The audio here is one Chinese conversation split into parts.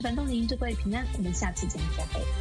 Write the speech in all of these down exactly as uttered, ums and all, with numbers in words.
感动您，祝各位平安。我们下次节目再会。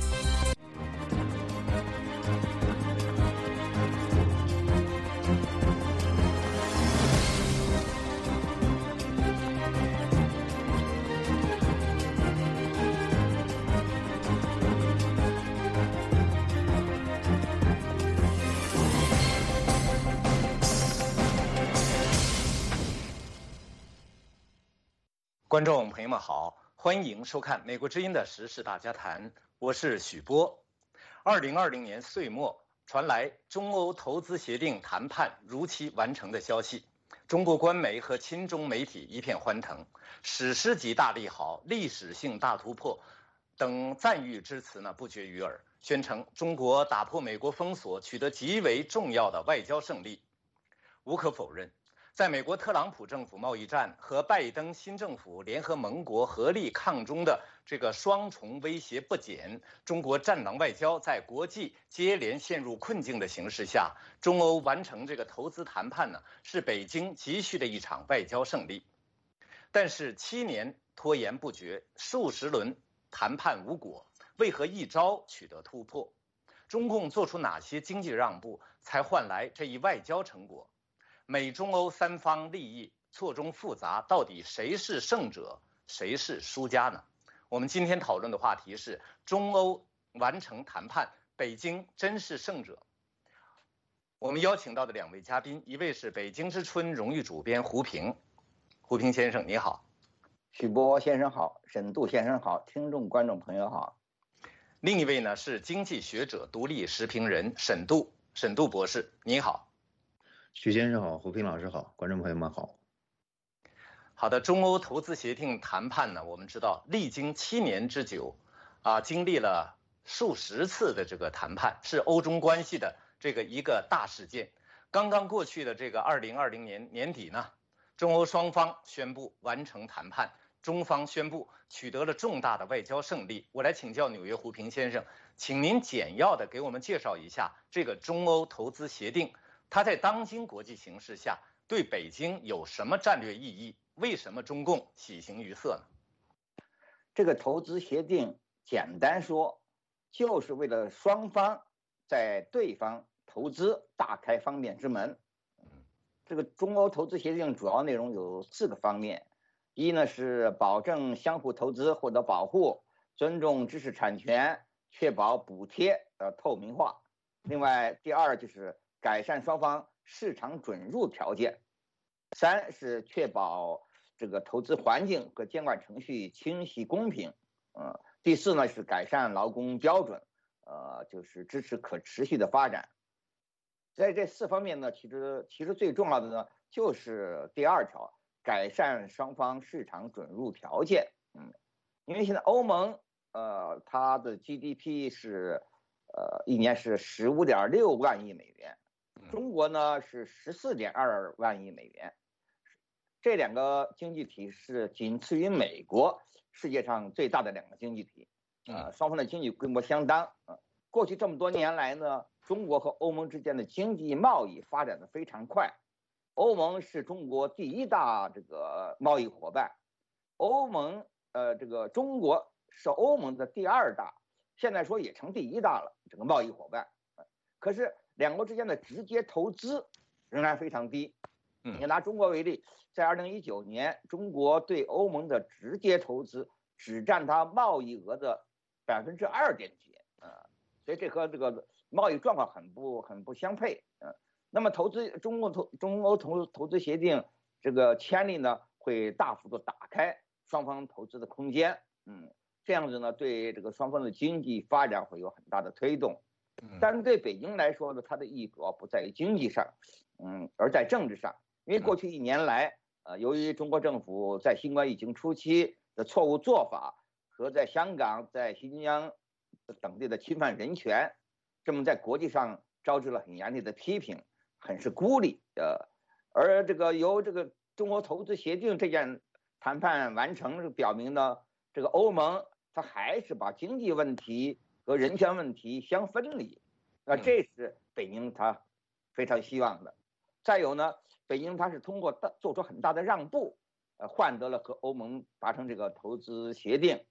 观众朋友们好，欢迎收看美国之音的时事大家谈，我是许波。二零二零年岁末传来中欧投资协定谈判如期完成的消息，中国官媒和亲中媒体一片欢腾，史诗级大利好、历史性大突破等赞誉之词呢不绝于耳，宣称中国打破美国封锁，取得极为重要的外交胜利。无可否认，在美国特朗普政府贸易战和拜登新政府联合盟国合力抗中的这个双重威胁不减，中国战狼外交在国际接连陷入困境的形势下，中欧完成这个投资谈判呢，是北京急需的一场外交胜利。但是七年拖延不决，数十轮谈判无果，为何一朝取得突破？中共做出哪些经济让步，才换来这一外交成果？美中欧三方利益错综复杂，到底谁是胜者，谁是输家呢？我们今天讨论的话题是中欧完成谈判，北京真是胜者。我们邀请到的两位嘉宾，一位是北京之春荣誉主编胡平，胡平先生你好。 许波先生好，沈度先生好，听众观众朋友好。 另一位呢是经济学者、独立时评人沈度，沈度博士你好。 许先生好，胡平老师好，观众朋友们好。 好的，中欧投资协定谈判呢，我们知道历经七年之久，啊，经历了数十次的这个谈判，是欧中关系的这个一个大事件。刚刚过去的这个二零二零年年底呢，中欧双方宣布完成谈判，中方宣布取得了重大的外交胜利。我来请教纽约胡平先生，请您简要的给我们介绍一下这个中欧投资协定。它在当今国际形势下对北京有什么战略意义？为什么中共喜形于色呢？ 这个投资协定简单说，就是为了双方在对方投资大开方便之门。这个中欧投资协定主要内容有四个方面：一呢是保证相互投资获得保护，尊重知识产权，确保补贴的透明化；另外，第二就是改善双方市场准入条件；三是确保这个投资环境和监管程序清晰公平；呃，第四呢是改善劳工标准，呃，就是支持可持续的发展。在这四方面呢，其实其实最重要的呢就是第二条，改善双方市场准入条件。嗯，因为现在欧盟呃它的 G D P 是呃一年是十五点六万亿美元。中国呢是十四点二万亿美元，这两个经济体是仅次于美国世界上最大的两个经济体，呃，双方的经济规模相当。呃，过去这么多年来呢，中国和欧盟之间的经济贸易发展的非常快，欧盟是中国第一大这个贸易伙伴，欧盟呃这个中国是欧盟的第二大，现在说也成第一大了，这个贸易伙伴。可是两国之间的直接投资仍然非常低。你拿中国为例，在二零一九年，中国对欧盟的直接投资只占它贸易额的百分之二点几，呃，所以这和这个贸易状况很不很不相配。呃，那么投资中共投中欧投投资协定这个签立呢，会大幅度打开双方投资的空间。嗯，这样子呢，对这个双方的经济发展会有很大的推动。但是对北京来说呢，它的意义主要不在于经济上，嗯，而在政治上。因为过去一年来，呃，由于中国政府在新冠疫情初期的错误做法和在香港、在新疆等地的侵犯人权，这么在国际上招致了很严厉的批评，很是孤立。呃，而这个由这个中欧投资协定这件谈判完成，表明呢，这个欧盟它还是把经济问题和人权问题相分离，那这是北京它非常希望的。再有呢，北京它是通过大做出很大的让步，呃，换得了和欧盟达成这个投资协定。呃，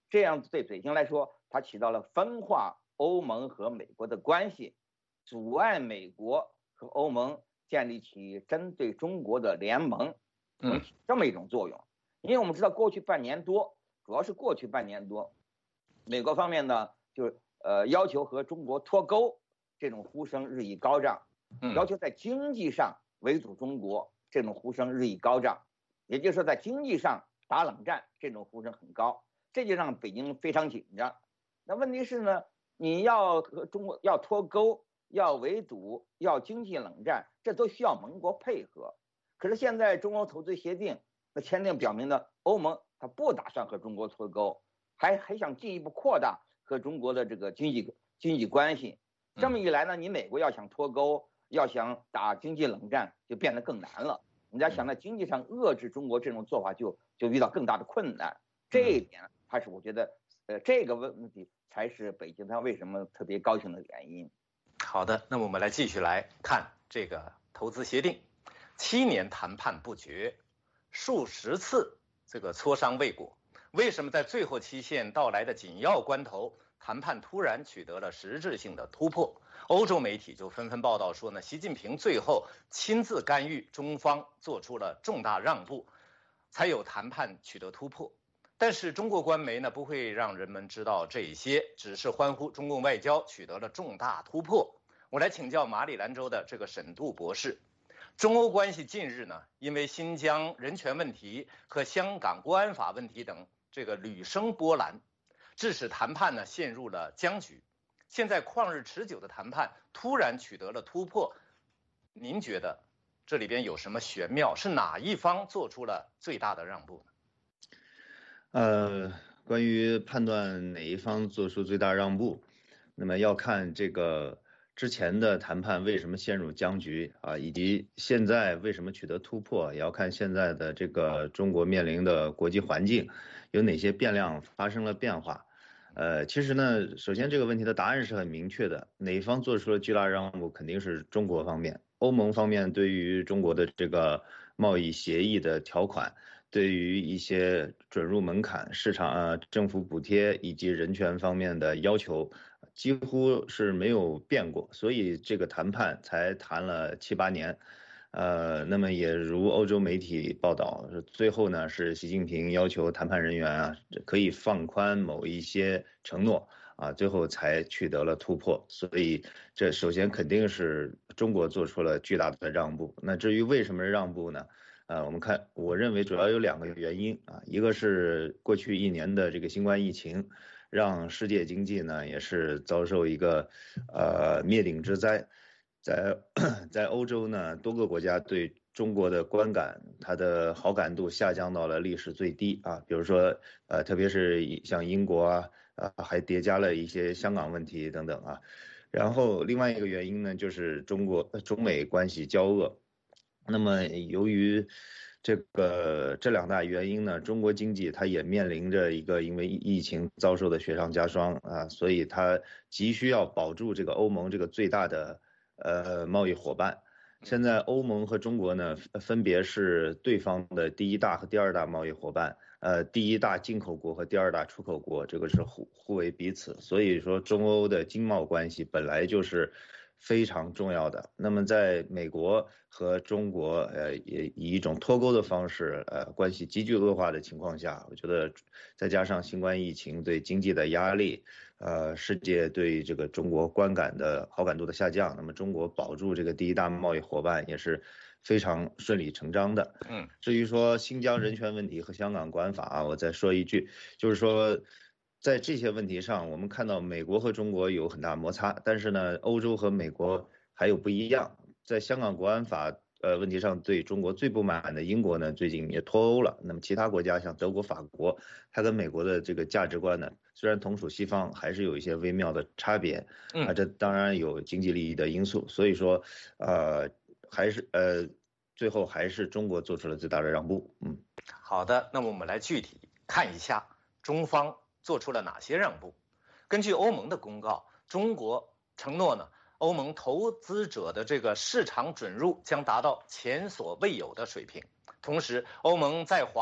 这样对北京来说，它起到了分化欧盟和美国的关系，阻碍美国和欧盟建立起针对中国的联盟，能起这么一种作用。因为我们知道过去半年多，主要是过去半年多，美国方面呢，就是呃要求和中国脱钩，这种呼声日益高涨，要求在经济上围堵中国，这种呼声日益高涨，也就是说在经济上打冷战，这种呼声很高，这就让北京非常紧张。那问题是呢，你要和中国要脱钩，要围堵，要经济冷战，这都需要盟国配合。可是现在中欧投资协定的签订表明呢，欧盟它不打算和中国脱钩，还还想进一步扩大和中国的这个经济经济关系。这么一来呢，你美国要想脱钩，要想打经济冷战，就变得更难了。你要想在经济上遏制中国这种做法就，就遇到更大的困难。这一点还是我觉得，呃，这个问题才是北京它为什么特别高兴的原因。 好的，那么我们来继续来看这个投资协定，七年谈判不决，数十次这个磋商未果，为什么在最后期限到来的紧要关头，谈判突然取得了实质性的突破？欧洲媒体就纷纷报道说呢，习近平最后亲自干预，中方做出了重大让步，才有谈判取得突破。但是中国官媒呢不会让人们知道这些，只是欢呼中共外交取得了重大突破。我来请教马里兰州的这个沈度博士，中欧关系近日呢，因为新疆人权问题和香港国安法问题等这个屡生波澜，致使谈判呢陷入了僵局。现在旷日持久的谈判突然取得了突破，您觉得这里边有什么玄妙？是哪一方做出了最大的让步呢？ 呃，关于判断哪一方做出最大让步，那么要看这个之前的谈判为什么陷入僵局啊，以及现在为什么取得突破，也要看现在的这个中国面临的国际环境有哪些变量发生了变化。呃，其实呢，首先这个问题的答案是很明确的，哪一方做出了巨大让步，肯定是中国方面。欧盟方面对于中国的这个贸易协议的条款，对于一些准入门槛、市场呃政府补贴以及人权方面的要求，几乎是没有变过，所以这个谈判才谈了七八年。呃，那么也如欧洲媒体报道，最后呢是习近平要求谈判人员啊可以放宽某一些承诺啊，最后才取得了突破。所以这首先肯定是中国做出了巨大的让步。那至于为什么让步呢？呃，我们看，我认为主要有两个原因啊，一个是过去一年的这个新冠疫情，让世界经济呢也是遭受一个呃灭顶之灾。在在欧洲呢，多个国家对中国的观感，它的好感度下降到了历史最低啊。比如说，呃，特别是像英国啊，啊，还叠加了一些香港问题等等啊。然后另外一个原因呢，就是中国中美关系交恶。那么由于这个这两大原因呢，中国经济它也面临着一个因为疫情遭受的雪上加霜啊，所以它急需要保住这个欧盟这个最大的呃，贸易伙伴。现在欧盟和中国呢，分别是对方的第一大和第二大贸易伙伴，呃，第一大进口国和第二大出口国，这个是互互为彼此。所以说，中欧的经贸关系本来就是非常重要的。那么，在美国和中国，呃，也以一种脱钩的方式，呃，关系急剧恶化的情况下，我觉得再加上新冠疫情对经济的压力。呃，世界对这个中国观感的好感度的下降，那么中国保住这个第一大贸易伙伴也是非常顺理成章的。 嗯， 至于说新疆人权问题和香港国安法啊，我再说一句，就是说在这些问题上，我们看到美国和中国有很大摩擦，但是呢，欧洲和美国还有不一样。在香港国安法呃问题上，对中国最不满的英国呢，最近也脱欧了。那么其他国家像德国、法国，它跟美国的这个价值观呢，虽然同属西方，还是有一些微妙的差别啊。这当然有经济利益的因素，所以说，呃，还是呃，最后还是中国做出了最大的让步。嗯， 好的，那么我们来具体看一下中方做出了哪些让步。根据欧盟的公告，中国承诺呢，欧盟投资者的这个市场准入将达到前所未有的水平。同时，欧盟在华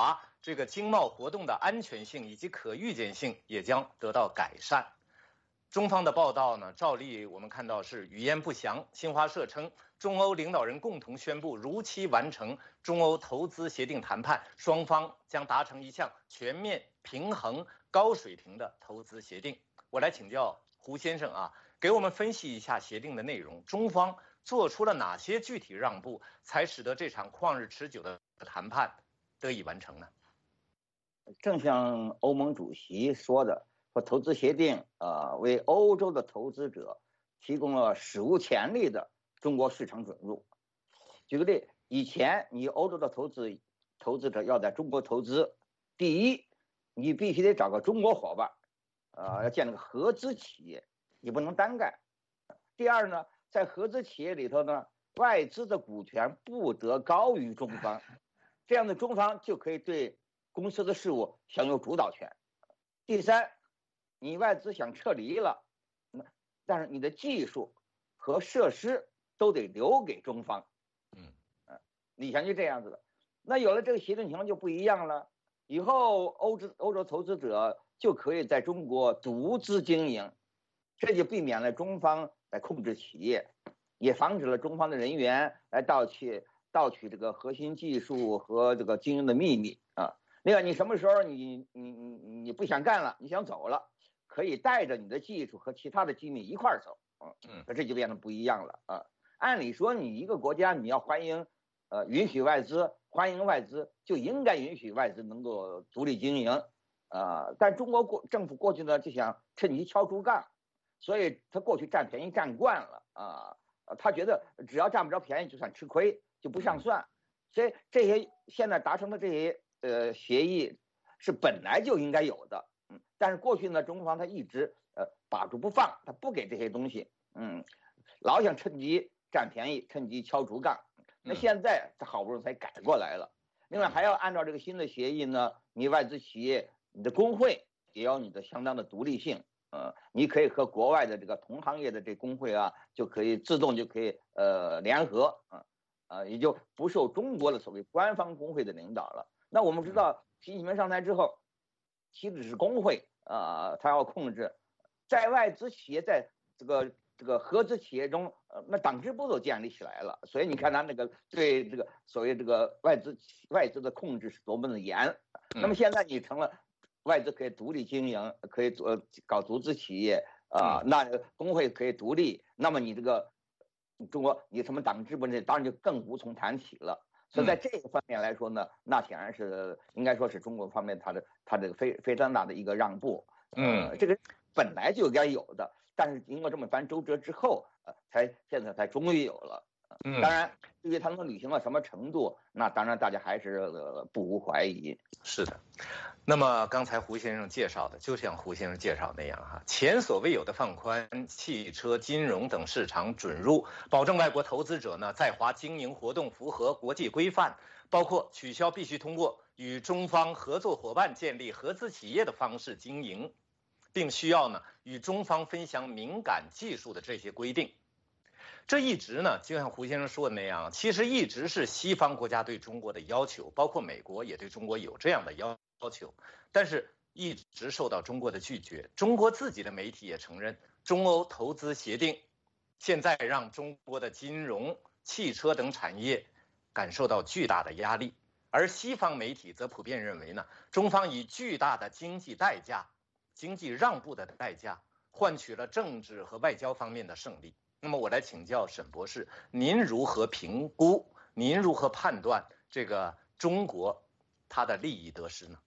这个经贸活动的安全性以及可预见性也将得到改善。中方的报道呢，照例我们看到是语焉不详。新华社称，中欧领导人共同宣布如期完成中欧投资协定谈判，双方将达成一项全面、平衡、高水平的投资协定。我来请教胡先生啊，给我们分析一下协定的内容，中方做出了哪些具体让步，才使得这场旷日持久的谈判得以完成呢？ 正像欧盟主席说的，说投资协定呃为欧洲的投资者提供了史无前例的中国市场准入。举个例，以前你欧洲的投资投资者要在中国投资，第一，你必须得找个中国伙伴，呃，要建立个合资企业，你不能单干。第二呢，在合资企业里头呢，外资的股权不得高于中方，这样的中方就可以对公司的事务享有主导权。第三，你外资想撤离了，但是你的技术和设施都得留给中方。 嗯， 以前就这样子的。那有了这个协定情况就不一样了，以后欧洲欧洲投资者就可以在中国独资经营，这就避免了中方来控制企业，也防止了中方的人员来盗取盗取这个核心技术和这个经营的秘密啊。另外，你什么时候你你你你不想干了，你想走了，可以带着你的技术和其他的机密一块儿走，嗯，那这就变得不一样了啊。按理说，你一个国家你要欢迎，呃，允许外资，欢迎外资，就应该允许外资能够独立经营，呃，但中国过政府过去呢就想趁机敲竹杠，所以他过去占便宜占惯了啊，他觉得只要占不着便宜就算吃亏，就不上算，所以这些现在达成的这些呃协议是本来就应该有的，嗯，但是过去呢，中方他一直呃把住不放，他不给这些东西，嗯，老想趁机占便宜，趁机敲竹杠。那现在他好不容易才改过来了。另外还要按照这个新的协议呢，你外资企业你的工会也要你的相当的独立性，呃，你可以和国外的这个同行业的这工会啊，就可以自动就可以呃联合，啊、呃，呃，也就不受中国的所谓官方工会的领导了。那我们知道习近平上台之后，岂止是工会啊、呃，他要控制，在外资企业在这个。这个合资企业中，呃，那党支部都建立起来了，所以你看他那个对这个所谓这个外资外资的控制是多么的严。那么现在你成了外资可以独立经营，可以做搞独资企业啊、呃，那工会可以独立，那么你这个中国你什么党支部呢，当然就更无从谈起了。所以在这个方面来说呢，那显然是应该说是中国方面它的它这个非非常大的一个让步。 嗯， 呃、这个本来就该有的。但是经过这么番周折之后，呃，才现在才终于有了。 嗯， 当然，至于他能履行到什么程度，那当然大家还是、呃、不无怀疑。 是的。那么刚才胡先生介绍的，就像胡先生介绍那样哈，前所未有的放宽汽车、金融等市场准入，保证外国投资者呢在华经营活动符合国际规范，包括取消必须通过与中方合作伙伴建立合资企业的方式经营，并需要呢与中方分享敏感技术的这些规定。这一直呢就像胡先生说的那样，其实一直是西方国家对中国的要求，包括美国也对中国有这样的要求，但是一直受到中国的拒绝。中国自己的媒体也承认，中欧投资协定现在让中国的金融、汽车等产业感受到巨大的压力，而西方媒体则普遍认为呢，中方以巨大的经济代价经济让步的代价，换取了政治和外交方面的胜利。那么我来请教沈博士，您如何评估，您如何判断这个中国它的利益得失呢？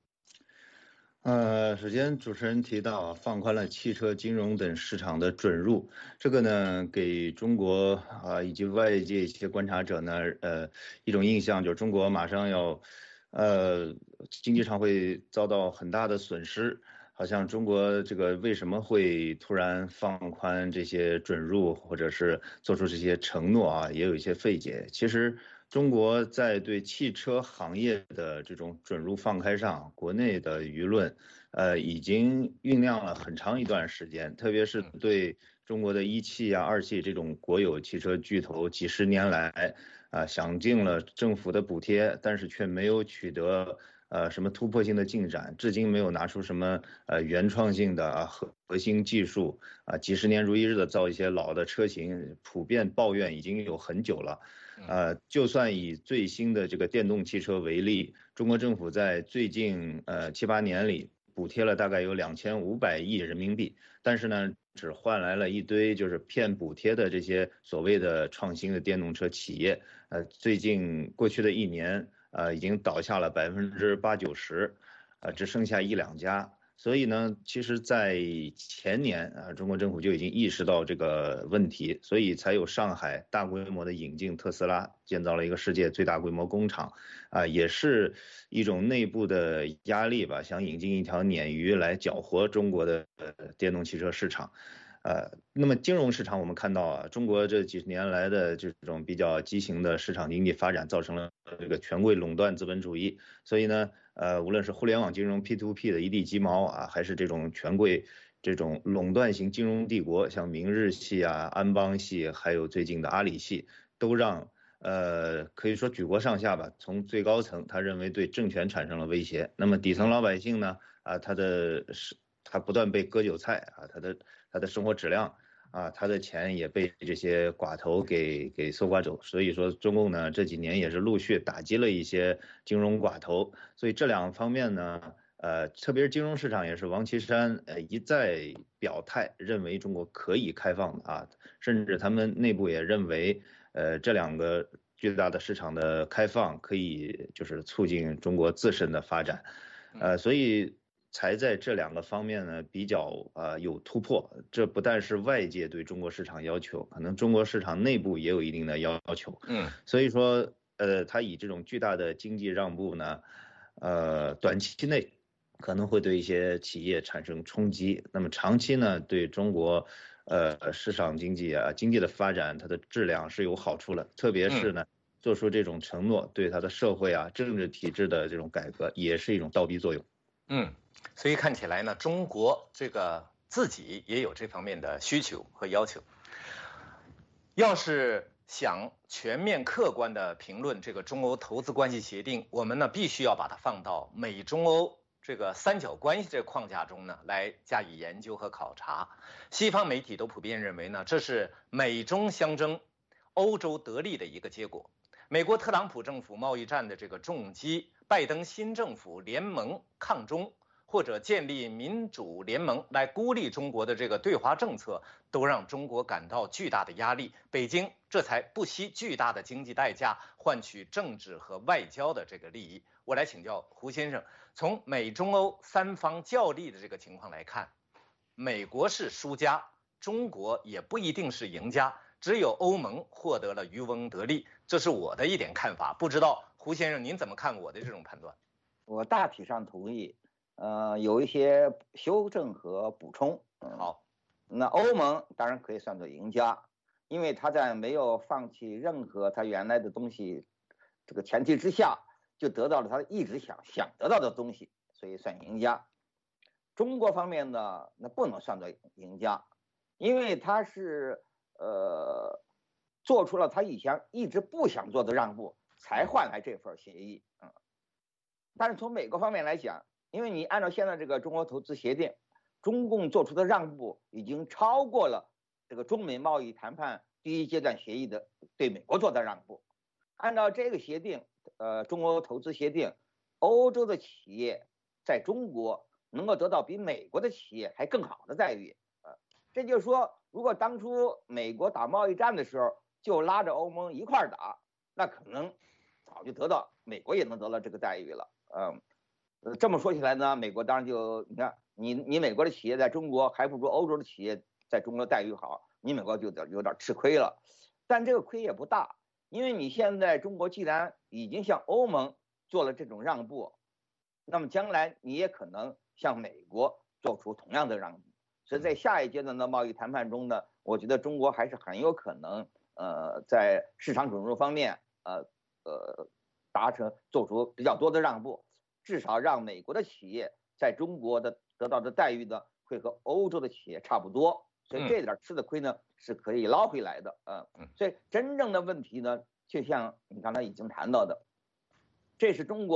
呃，首先主持人提到放宽了汽车、金融等市场的准入，这个呢给中国啊、呃、以及外界一些观察者呢，呃一种印象就是中国马上要，呃经济上会遭到很大的损失。好像中国这个为什么会突然放宽这些准入，或者是做出这些承诺啊，也有一些费解。其实中国在对汽车行业的这种准入放开上，国内的舆论呃已经酝酿了很长一段时间，特别是对中国的一汽啊、二汽这种国有汽车巨头，几十年来啊、呃、享尽了政府的补贴，但是却没有取得呃什么突破性的进展，至今没有拿出什么呃原创性的啊核核心技术啊，几十年如一日的造一些老的车型，普遍抱怨已经有很久了。呃，就算以最新的这个电动汽车为例，中国政府在最近呃七八年里补贴了大概有两千五百亿人民币，但是呢，只换来了一堆就是骗补贴的这些所谓的创新的电动车企业。呃，最近过去的一年，呃，已经倒下了百分之八九十，呃，只剩下一两家。所以呢，其实，在前年啊，中国政府就已经意识到这个问题，所以才有上海大规模的引进特斯拉，建造了一个世界最大规模工厂，啊，也是一种内部的压力吧，想引进一条鲶鱼来搅和中国的电动汽车市场。呃，那么金融市场我们看到啊，中国这几十年来的这种比较畸形的市场经济发展，造成了这个权贵垄断资本主义，所以呢。呃，无论是互联网金融 P to P 的一地鸡毛啊，还是这种权贵这种垄断型金融帝国，像明日系啊、安邦系，还有最近的阿里系，都让呃可以说举国上下吧，从最高层他认为对政权产生了威胁，那么底层老百姓呢啊，他的是他不断被割韭菜啊，他的他的生活质量。啊，他的钱也被这些寡头给给搜刮走，所以说中共呢这几年也是陆续打击了一些金融寡头，所以这两方面呢，呃，特别是金融市场也是王岐山呃一再表态，认为中国可以开放的啊，甚至他们内部也认为，呃，这两个巨大的市场的开放可以就是促进中国自身的发展，呃，所以。才在这两个方面呢比较呃有突破，这不但是外界对中国市场要求，可能中国市场内部也有一定的要求。嗯，所以说呃，他以这种巨大的经济让步呢，呃，短期内可能会对一些企业产生冲击，那么长期呢，对中国呃市场经济啊经济的发展，它的质量是有好处的，特别是呢。做出这种承诺，对它的社会啊、政治体制的这种改革，也是一种倒逼作用。 嗯，所以看起来呢，中国这个自己也有这方面的需求和要求。要是想全面客观的评论这个中欧投资关系协定，我们呢必须要把它放到美中欧这个三角关系这个框架中呢来加以研究和考察。西方媒体都普遍认为呢，这是美中相争，欧洲得利的一个结果。美国特朗普政府贸易战的这个重击，拜登新政府联盟抗中，或者建立民主联盟来孤立中国的这个对华政策，都让中国感到巨大的压力。北京这才不惜巨大的经济代价，换取政治和外交的这个利益。我来请教胡先生，从美中欧三方较力的这个情况来看，美国是输家，中国也不一定是赢家。只有欧盟获得了渔翁得利，这是我的一点看法。不知道胡先生您怎么看我的这种判断？ 我大体上同意，呃，有一些修正和补充。嗯、 好， 那欧盟当然可以算作赢家，因为他在没有放弃任何他原来的东西这个前提之下，就得到了他一直想想得到的东西，所以算赢家。中国方面呢，那不能算作赢家，因为他是。呃，做出了他以前一直不想做的让步，才换来这份协议。嗯，但是从美国方面来讲，因为你按照现在这个中国投资协定，中共做出的让步已经超过了这个中美贸易谈判第一阶段协议的对美国做的让步。按照这个协定，呃，中欧投资协定，欧洲的企业在中国能够得到比美国的企业还更好的待遇。呃，这就是说。如果当初美国打贸易战的时候就拉着欧盟一块儿打，那可能早就得到美国也能得到这个待遇了。嗯，呃，这么说起来呢，美国当然就你看你你美国的企业在中国还不如欧洲的企业在中国待遇好，你美国就有点吃亏了。但这个亏也不大，因为你现在中国既然已经向欧盟做了这种让步，那么将来你也可能向美国做出同样的让步。所以在下一阶段的贸易谈判中呢，我觉得中国还是很有可能，呃，在市场准入方面，呃呃，达成做出比较多的让步，至少让美国的企业在中国的得到的待遇呢，会和欧洲的企业差不多。所以这点吃的亏呢是可以捞回来的，呃，所以真正的问题呢，就像你刚才已经谈到的，这是中国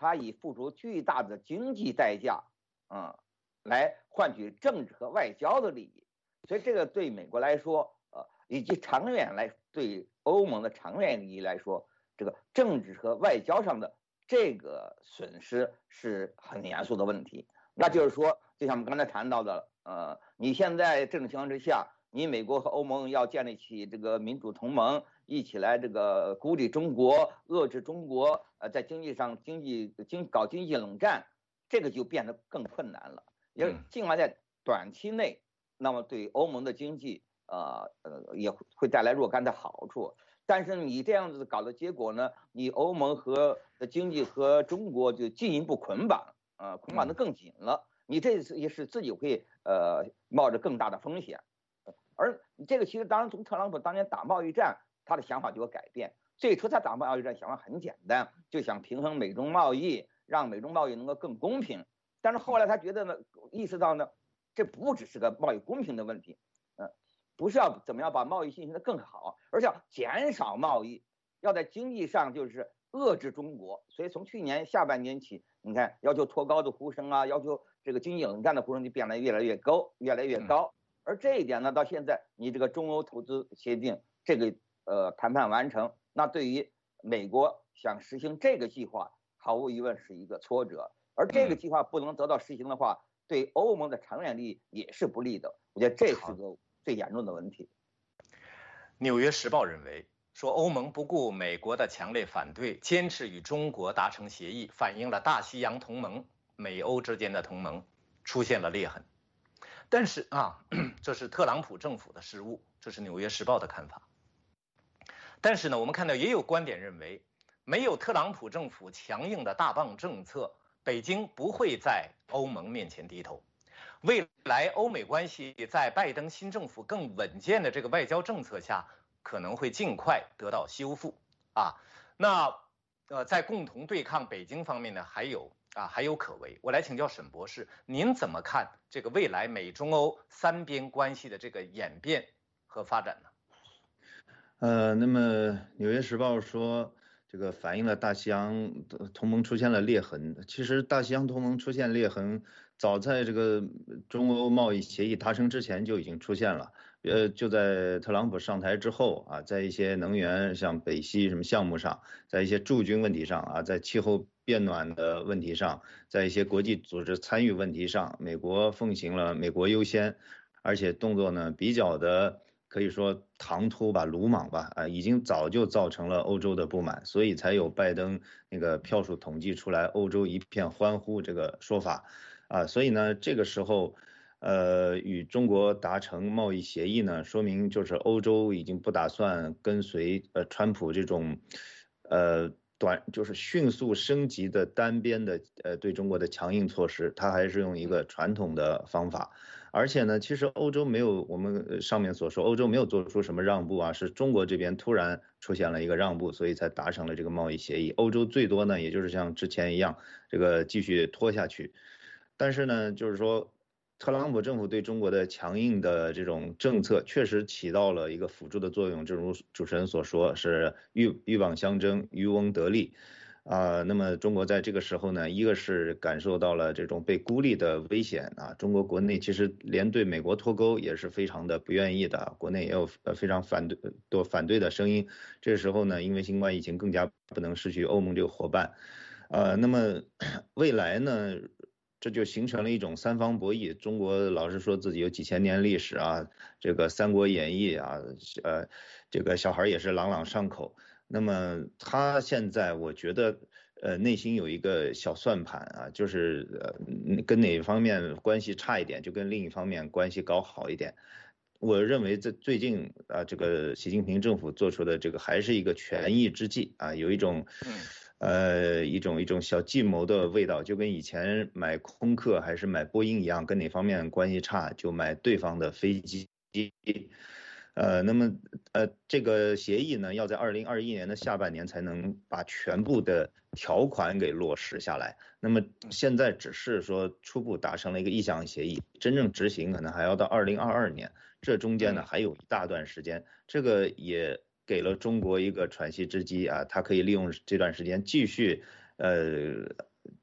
他以付出巨大的经济代价，嗯，来换取政治和外交的利益。所以这个对美国来说，呃，以及长远来对欧盟的长远利益来说，这个政治和外交上的这个损失是很严肃的问题。那就是说，就像我们刚才谈到的，呃，你现在这种情况之下，你美国和欧盟要建立起这个民主同盟，一起来这个孤立中国、遏制中国，呃，在经济上经济经搞经济冷战，这个就变得更困难了。也尽管在短期内，那么对欧盟的经济，呃呃，也会带来若干的好处。但是你这样子搞的结果呢，你欧盟和的经济和中国就进一步捆绑，呃，捆绑的更紧了。你这次也是自己会呃冒着更大的风险。而这个其实当然从特朗普当年打贸易战，他的想法就有改变。最初他打贸易战想法很简单，就想平衡美中贸易，让美中贸易能够更公平。但是后来他觉得呢，意识到呢，这不只是个贸易公平的问题，嗯、呃，不是要怎么样把贸易进行的更好，而是要减少贸易，要在经济上就是遏制中国。所以从去年下半年起，你看要求脱钩的呼声啊，要求这个经济冷战的呼声就变得越来越高，越来越高。而这一点呢，到现在你这个中欧投资协定这个呃谈判完成，那对于美国想实行这个计划，毫无疑问是一个挫折。而这个计划不能得到实行的话，对欧盟的长远利益也是不利的。我觉得这是个最严重的问题。 纽约时报认为，说欧盟不顾美国的强烈反对，坚持与中国达成协议，反映了大西洋同盟、美欧之间的同盟出现了裂痕。但是啊，这是特朗普政府的失误，这是纽约时报的看法。但是呢，我们看到也有观点认为，没有特朗普政府强硬的大棒政策，北京不会在欧盟面前低头。未来欧美关系在拜登新政府更稳健的这个外交政策下，可能会尽快得到修复啊。那呃，在共同对抗北京方面呢，还有啊还有可为。我来请教沈博士，您怎么看这个未来美中欧三边关系的这个演变和发展呢？ 呃，那么《纽约时报》说，这个反映了大西洋同盟出现了裂痕。其实大西洋同盟出现裂痕，早在这个中欧贸易协议达成之前就已经出现了。呃，就在特朗普上台之后啊，在一些能源像北溪什么项目上，在一些驻军问题上啊，在气候变暖的问题上，在一些国际组织参与问题上，美国奉行了美国优先，而且动作呢比较的可以说唐突吧、鲁莽吧，啊，已经早就造成了欧洲的不满，所以才有拜登那个票数统计出来，欧洲一片欢呼这个说法，啊，所以呢，这个时候，呃，与中国达成贸易协议呢，说明就是欧洲已经不打算跟随呃川普这种，呃。短就是迅速升级的单边的呃对中国的强硬措施，它还是用一个传统的方法，而且呢，其实欧洲没有我们上面所说，欧洲没有做出什么让步啊，是中国这边突然出现了一个让步，所以才达成了这个贸易协议。欧洲最多呢，也就是像之前一样，这个继续拖下去。但是呢，就是说，特朗普政府对中国的强硬的这种政策确实起到了一个辅助的作用，正如主持人所说，是鹬鹬蚌相争，渔翁得利，啊、呃，那么中国在这个时候呢，一个是感受到了这种被孤立的危险啊，中国国内其实连对美国脱钩也是非常的不愿意的，国内也有非常反对多反对的声音。这时候呢，因为新冠疫情更加不能失去欧盟这个伙伴，呃，那么未来呢？这就形成了一种三方博弈。中国老是说自己有几千年历史啊，这个《三国演义》啊，呃，这个小孩也是朗朗上口。那么他现在我觉得，呃，内心有一个小算盘啊，就是呃，跟哪一方面关系差一点，就跟另一方面关系搞好一点。我认为这最近啊，这个习近平政府做出的这个还是一个权宜之计啊，有一种。呃，一种一种小计谋的味道，就跟以前买空客还是买波音一样，跟哪方面关系差就买对方的飞机。呃，那么呃，这个协议呢，要在二零二一年的下半年才能把全部的条款给落实下来。那么现在只是说初步达成了一个意向协议，真正执行可能还要到二零二二年，这中间呢还有一大段时间，这个也。给了中国一个喘息之机啊，它可以利用这段时间继续，呃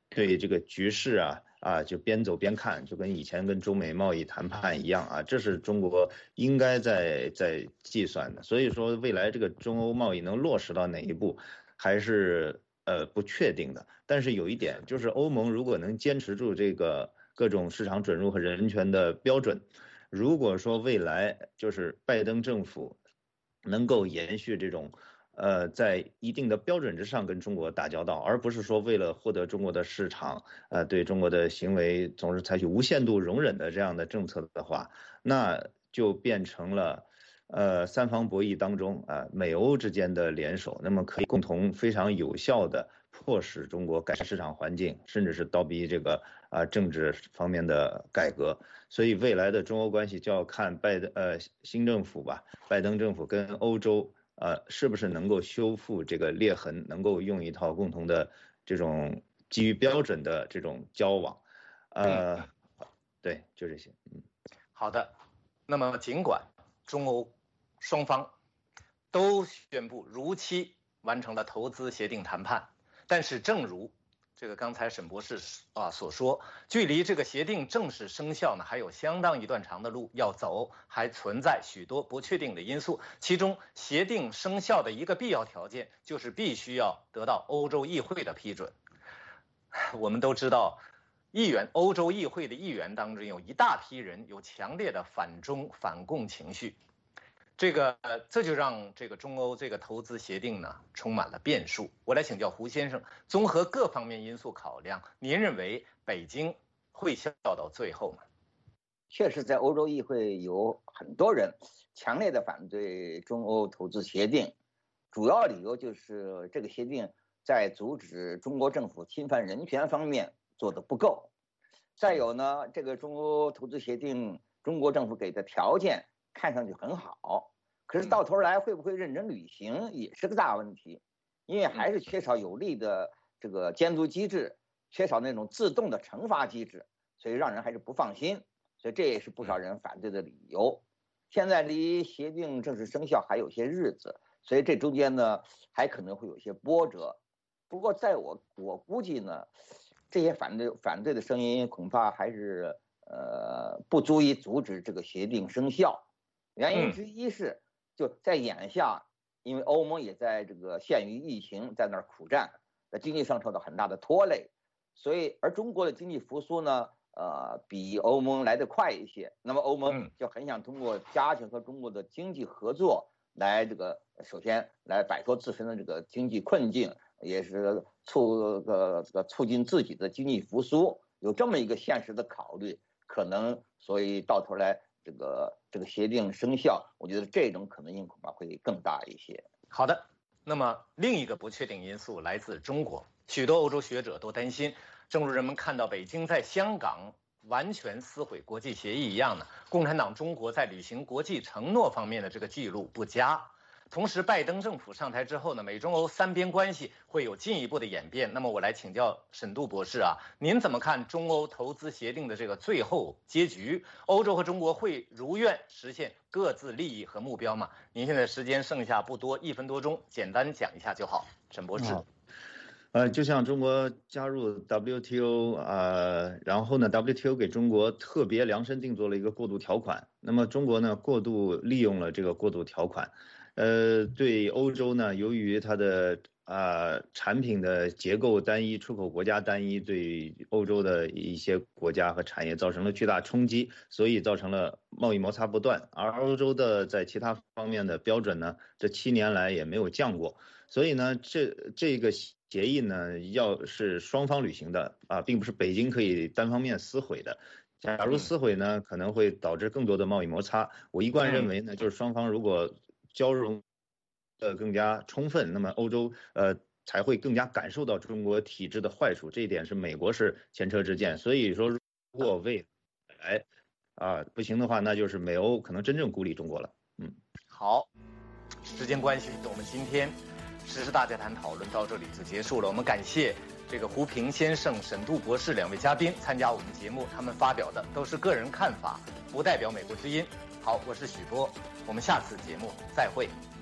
对这个局势啊啊就边走边看，就跟以前跟中美贸易谈判一样啊，这是中国应该在在计算的。所以说未来这个中欧贸易能落实到哪一步，还是呃不确定的。但是有一点就是欧盟如果能坚持住这个各种市场准入和人权的标准，如果说未来就是拜登政府能够延续这种呃在一定的标准之上跟中国打交道，而不是说为了获得中国的市场，呃对中国的行为总是采取无限度容忍的这样的政策的话，那就变成了呃三方博弈当中啊、呃、美欧之间的联手，那么可以共同非常有效的迫使中国改善市场环境，甚至是倒逼这个啊、呃、政治方面的改革。所以未来的中欧关系就要看拜登呃新政府吧，拜登政府跟欧洲呃是不是能够修复这个裂痕，能够用一套共同的这种基于标准的这种交往。呃，嗯、对，就这些。嗯， 好的。那么尽管中欧双方都宣布如期完成了投资协定谈判，但是正如这个刚才沈博士啊所说，距离这个协定正式生效呢，还有相当一段长的路要走，还存在许多不确定的因素。其中，协定生效的一个必要条件就是必须要得到欧洲议会的批准。我们都知道，议员欧洲议会的议员当中有一大批人有强烈的反中反共情绪。这个这就让这个中欧这个投资协定呢充满了变数。我来请教胡先生，综合各方面因素考量，您认为北京会笑到最后吗？ 确实，在欧洲议会有很多人强烈的反对中欧投资协定，主要理由就是这个协定在阻止中国政府侵犯人权方面做得不够。再有呢，这个中欧投资协定，中国政府给的条件看上去很好，可是到头来会不会认真履行也是个大问题，因为还是缺少有力的这个监督机制，缺少那种自动的惩罚机制，所以让人还是不放心，所以这也是不少人反对的理由。现在离协定正式生效还有些日子，所以这中间呢还可能会有一些波折。不过在我我估计呢，这些反对反对的声音恐怕还是呃不足以阻止这个协定生效。原因之一是，就在眼下，因为欧盟也在这个限于疫情在那儿苦战，在经济上受到很大的拖累，所以而中国的经济复苏呢，呃，比欧盟来得快一些。那么欧盟就很想通过加强和中国的经济合作，来这个首先来摆脱自身的这个经济困境，也是促个这个促进自己的经济复苏，有这么一个现实的考虑，可能所以到头来。这个这个协定生效，我觉得这种可能性恐怕会更大一些。 好的，那么另一个不确定因素来自中国，许多欧洲学者都担心，正如人们看到北京在香港完全撕毁国际协议一样呢，共产党中国在履行国际承诺方面的这个记录不佳。同时，拜登政府上台之后呢，美中欧三边关系会有进一步的演变。那么，我来请教沈度博士啊，您怎么看中欧投资协定的这个最后结局？欧洲和中国会如愿实现各自利益和目标吗？您现在时间剩下不多，一分多钟，简单讲一下就好。沈博士。 呃，就像中国加入 W T O 呃，然后呢 ，W T O 给中国特别量身定做了一个过渡条款。那么中国呢，过度利用了这个过渡条款。呃，对欧洲呢，由于它的啊、呃、产品的结构单一，出口国家单一，对欧洲的一些国家和产业造成了巨大冲击，所以造成了贸易摩擦不断。而欧洲的在其他方面的标准呢，这七年来也没有降过。所以呢，这这个协议呢，要是双方履行的啊，并不是北京可以单方面撕毁的。假如撕毁呢，可能会导致更多的贸易摩擦。我一贯认为呢，就是双方如果交融呃更加充分，那么欧洲呃才会更加感受到中国体制的坏处，这一点是美国是前车之鉴。所以说，如果未来啊不行的话，那就是美欧可能真正孤立中国了。嗯， 好，时间关系，我们今天时事大家谈讨论到这里就结束了。我们感谢这个胡平先生、沈度博士两位嘉宾参加我们节目，他们发表的都是个人看法，不代表美国之音。好，我是许波，我们下次节目再会。